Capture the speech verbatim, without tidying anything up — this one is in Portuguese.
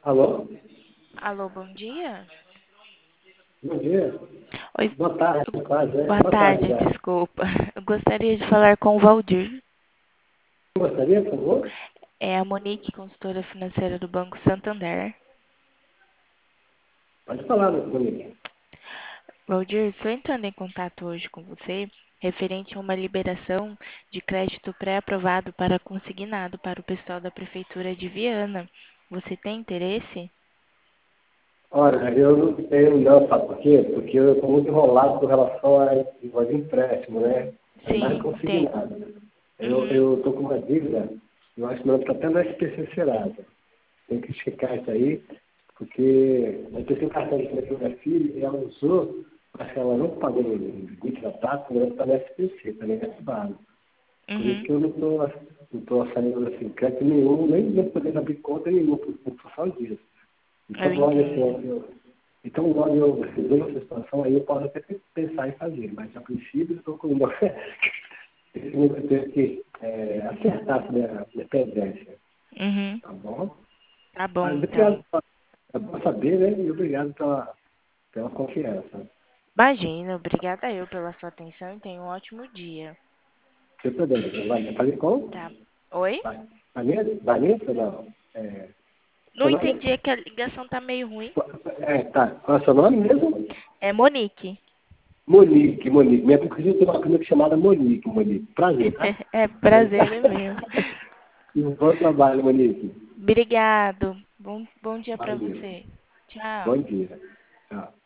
Alô? Alô, bom dia? Bom dia. Oi, Boa tarde, quase, né? boa Boa tarde tarde, já. desculpa. Eu gostaria de falar com o Valdir. Gostaria, por favor? É a Monique, consultora financeira do Banco Santander. Pode falar, meu comigo. Valdir, estou entrando em contato hoje com você referente a uma liberação de crédito pré-aprovado para consignado para o pessoal da Prefeitura de Viana. Você tem interesse? Olha, eu não tenho não, sabe por quê? Porque eu estou muito enrolado com relação a negócio de empréstimo, né? É mais Sim, tem. consignado. Eu Uhum. eu estou com uma dívida, eu acho que não está até no S P C Serasa. Tem que checar isso aí, porque eu tenho um cartão de crédito da minha filha e ela usou, acho que ela não pagou no limite da taxa, ela está no S P C, está negativado. Por isso Uhum. que eu não estou não tô saindo assim, crédito nenhum, nem nem podendo abrir conta nenhuma por, por função disso. Eu Então, logo assim, entendo. eu, então, logo eu receber essa situação, aí eu posso até pensar em fazer, mas a princípio eu estou com uma. Eu tenho que é, acertar essa minha, minha pendência, Uhum. tá bom? Tá bom, Mas então. obrigado, é bom saber, né? E obrigado pela, pela confiança. Imagina, obrigada eu pela sua atenção e tenha um ótimo dia. Sem problema. Vai, falei com? Tá. Oi? Vai. Vanessa? Vanessa, não. É, Não seu nome? entendi, é que a ligação tá meio ruim. É, tá. Qual é o seu nome mesmo? É Monique. Monique, Monique. Minha inclusive tem uma prima chamada Monique, Monique. Prazer, tá? É É. prazer é meu. E um bom trabalho, Monique. Obrigado. Bom, bom dia pra Valeu. você. Tchau. Bom dia. Tchau.